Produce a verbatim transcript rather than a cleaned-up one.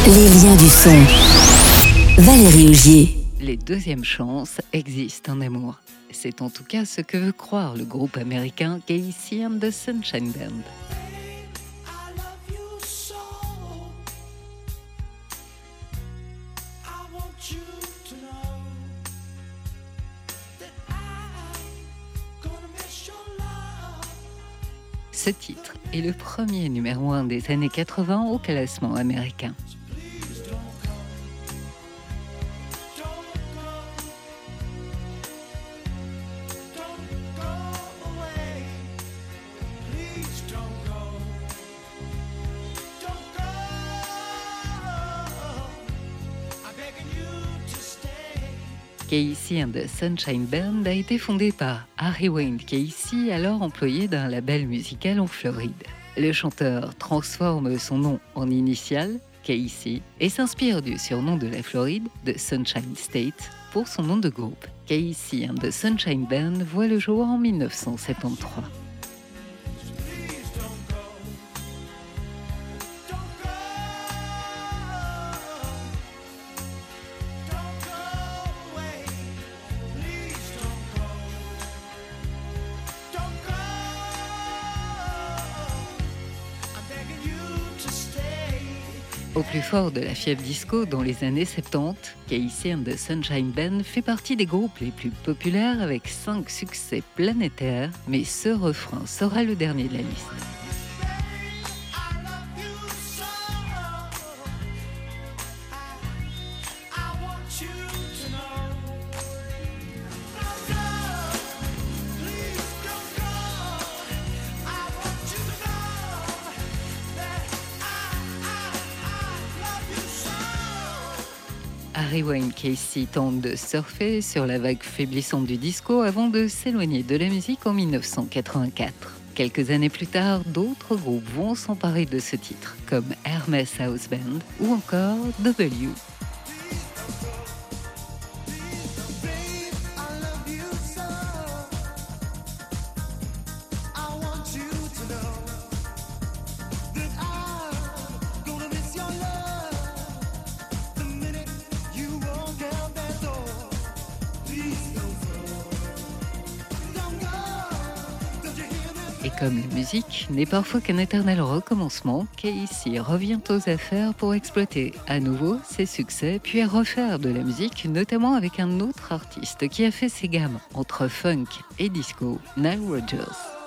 Les liens du son. Valérie Augier. Les deuxièmes chances existent en amour. C'est en tout cas ce que veut croire le groupe américain K C and the Sunshine Band. Ce titre est le premier numéro un des années quatre-vingts au classement américain. K C and the Sunshine Band a été fondé par Harry Wayne Casey, alors employé d'un label musical en Floride. Le chanteur transforme son nom en initiale, Casey, et s'inspire du surnom de la Floride, de Sunshine State, pour son nom de groupe. K C and the Sunshine Band voit le jour en mille neuf cent soixante-treize. Au plus fort de la fièvre disco dans les années soixante-dix, K C and the Sunshine Band fait partie des groupes les plus populaires avec cinq succès planétaires, mais ce refrain sera le dernier de la liste. Harry Wayne Casey tente de surfer sur la vague faiblissante du disco avant de s'éloigner de la musique en mille neuf cent quatre-vingt-quatre. Quelques années plus tard, d'autres groupes vont s'emparer de ce titre, comme Hermes House Band ou encore W. Et comme la musique n'est parfois qu'un éternel recommencement, Casey revient aux affaires pour exploiter à nouveau ses succès, puis refaire de la musique, notamment avec un autre artiste qui a fait ses gammes entre funk et disco, Nile Rodgers.